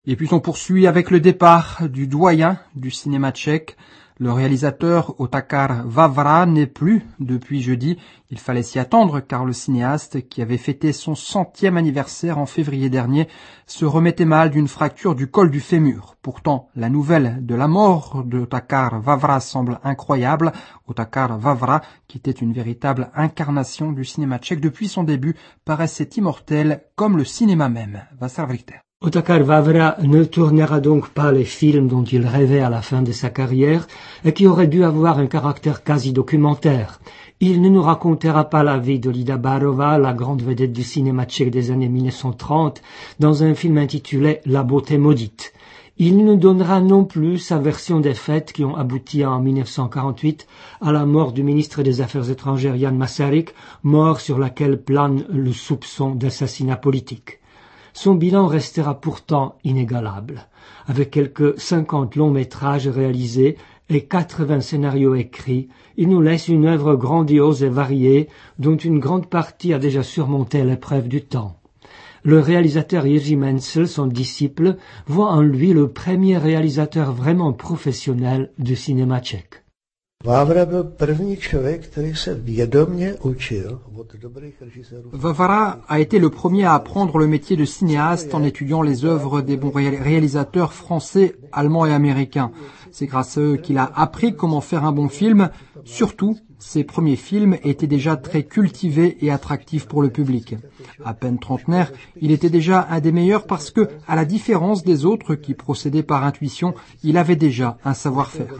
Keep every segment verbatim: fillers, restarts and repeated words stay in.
Et puis on poursuit avec le départ du doyen du cinéma tchèque. Le réalisateur Otakar Vavra n'est plus depuis jeudi. Il fallait s'y attendre car le cinéaste, qui avait fêté son centième anniversaire en février dernier, se remettait mal d'une fracture du col du fémur. Pourtant, la nouvelle de la mort de Otakar Vavra semble incroyable. Otakar Vavra, qui était une véritable incarnation du cinéma tchèque depuis son début, paraissait immortel comme le cinéma même. Vassar Vrichter. Otakar Vavra ne tournera donc pas les films dont il rêvait à la fin de sa carrière et qui auraient dû avoir un caractère quasi documentaire. Il ne nous racontera pas la vie de Lida Barova, la grande vedette du cinéma tchèque des années mille neuf cent trente, dans un film intitulé La beauté maudite. Il ne nous donnera non plus sa version des faits qui ont abouti en mille neuf cent quarante-huit à la mort du ministre des Affaires étrangères Jan Masaryk, mort sur laquelle plane le soupçon d'assassinat politique. Son bilan restera pourtant inégalable. Avec quelques cinquante longs métrages réalisés et quatre-vingts scénarios écrits, il nous laisse une œuvre grandiose et variée dont une grande partie a déjà surmonté l'épreuve du temps. Le réalisateur Jiří Menzel, son disciple, voit en lui le premier réalisateur vraiment professionnel du cinéma tchèque. Vavra a été le premier à apprendre le métier de cinéaste en étudiant les œuvres des bons réalisateurs français, allemands et américains. C'est grâce à eux qu'il a appris comment faire un bon film. Surtout, ses premiers films étaient déjà très cultivés et attractifs pour le public. À peine trentenaire, il était déjà un des meilleurs parce que, à la différence des autres qui procédaient par intuition, il avait déjà un savoir-faire.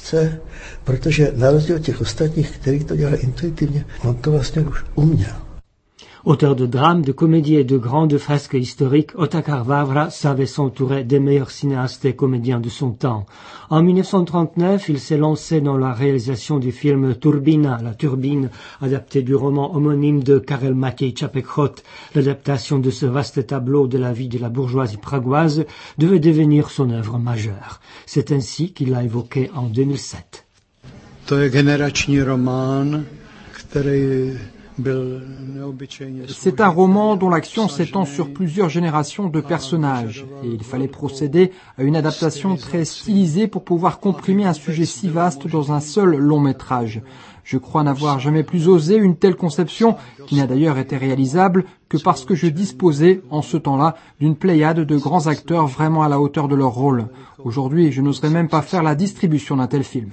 Auteur de drames, de comédies et de grandes fresques historiques, Otakar Vavra savait s'entourer des meilleurs cinéastes et comédiens de son temps. En mille neuf cent trente-neuf, il s'est lancé dans la réalisation du film Turbina, la turbine, adapté du roman homonyme de Karel Matěj Čapek-Chod. L'adaptation de ce vaste tableau de la vie de la bourgeoisie pragoise devait devenir son œuvre majeure. C'est ainsi qu'il l'a évoqué en deux mille sept. To je generační román, který... C'est un roman dont l'action s'étend sur plusieurs générations de personnages et il fallait procéder à une adaptation très stylisée pour pouvoir comprimer un sujet si vaste dans un seul long métrage. Je crois n'avoir jamais plus osé une telle conception, qui n'a d'ailleurs été réalisable que parce que je disposais, en ce temps-là, d'une pléiade de grands acteurs vraiment à la hauteur de leur rôle. Aujourd'hui, je n'oserais même pas faire la distribution d'un tel film.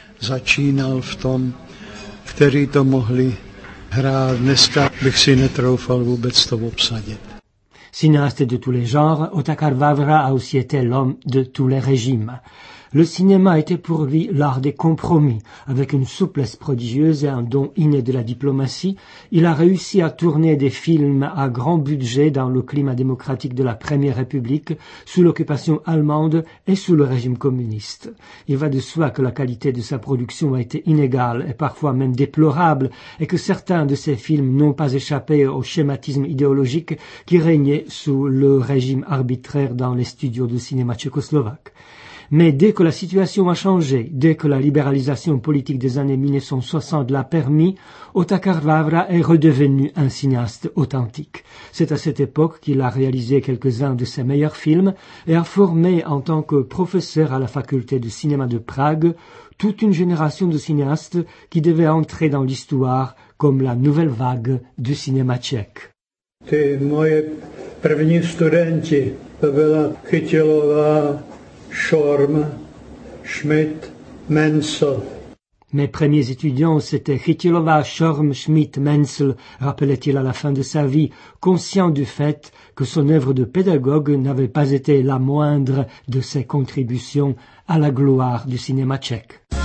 Cinéaste de tous les genres, Otakar Vavra a aussi été l'homme de tous les régimes. Le cinéma était pour lui l'art des compromis. Avec une souplesse prodigieuse et un don inné de la diplomatie, il a réussi à tourner des films à grand budget dans le climat démocratique de la Première République, sous l'occupation allemande et sous le régime communiste. Il va de soi que la qualité de sa production a été inégale et parfois même déplorable, et que certains de ses films n'ont pas échappé au schématisme idéologique qui régnait sous le régime arbitraire dans les studios de cinéma tchécoslovaques. Mais dès que la situation a changé, dès que la libéralisation politique des années mille neuf cent soixante l'a permis, Otakar Vavra est redevenu un cinéaste authentique. C'est à cette époque qu'il a réalisé quelques-uns de ses meilleurs films et a formé en tant que professeur à la faculté de cinéma de Prague toute une génération de cinéastes qui devaient entrer dans l'histoire comme la nouvelle vague du cinéma tchèque. Ty moje první studenti, to byla Chytilová, Schorm, Schmidt, Menzel. Mes premiers étudiants, c'était Chytilova, Schorm, Schmidt, Menzel, rappelait-il à la fin de sa vie, conscient du fait que son œuvre de pédagogue n'avait pas été la moindre de ses contributions à la gloire du cinéma tchèque.